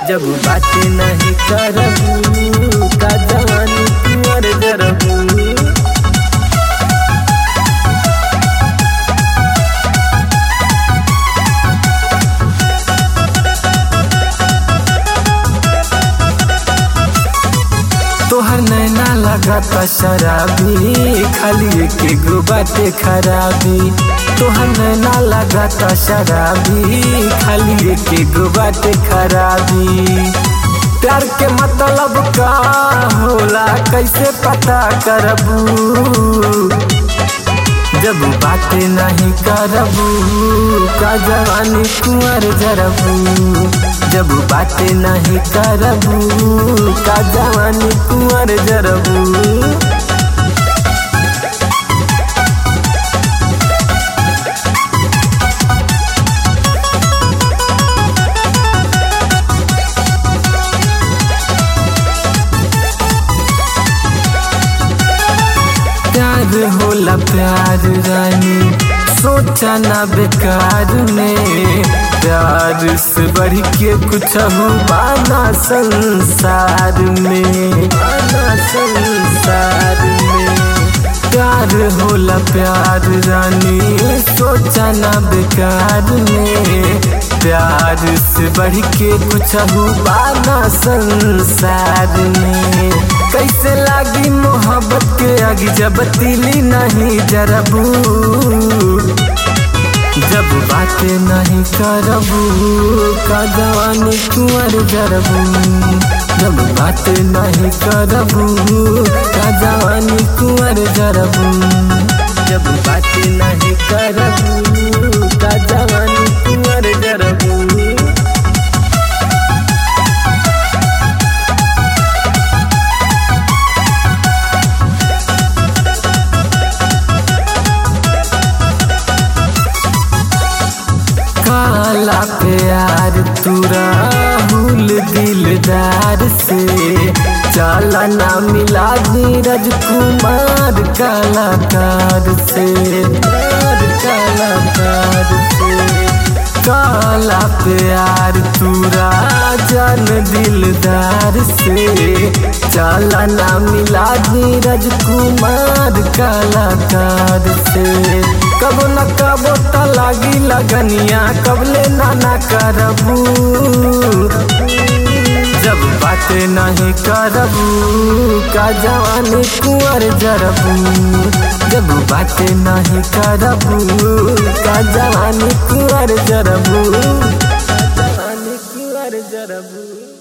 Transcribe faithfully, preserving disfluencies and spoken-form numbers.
जब बातें नहीं करबू का जवानी कुंवर जरबू। तोहर नैना लगाता शराबी खाली के गो बाटे खराबी। तोहर नैना लगाता शराबी खाली के गो बाटे खराबी। प्यार के मतलब का होला कैसे पता करबू जब बातें नहीं करबू का जवानी कुंवर जरबू। जब बातें नहीं करबू का जवानी कुंवर जरबू। प्यार होला प्यार रानी सोचा ना बेकार में। प्यार से बढ़ के कुछ हो बाना संसार में, बाना संसार में। प्यार होला प्यार रानी सोचा ना बेकार में। प्यार से बढ़ के कुछ हो बाना संसार में। कैसे लागी मोहब्बत के आगे जब तिली नहीं जरबू। जब बातें नहीं करबू का जवानी कुंवर जरबू। जब बातें नहीं करबू का जवानी कुंवर जरबू। जब बातें नहीं करबू का जवानी कुंवर जरबू। काला प्यार तू राहुल दिलदार से। चाला ना मिला नीरज कुमार कलाकार से, कलाकार से। काला प्यार तू राजन दिलदार से। चाला ना मिला नीरज कुमार कलाकार से। कबो न कबो त लागी लगनिया कबले ना ना करबू जब बातें नहीं करबू का जवानी कुंवर जरबू। जब बातें नहीं करबू का जवानी कुंवर जरबू। जवानी कुंवर जरबू।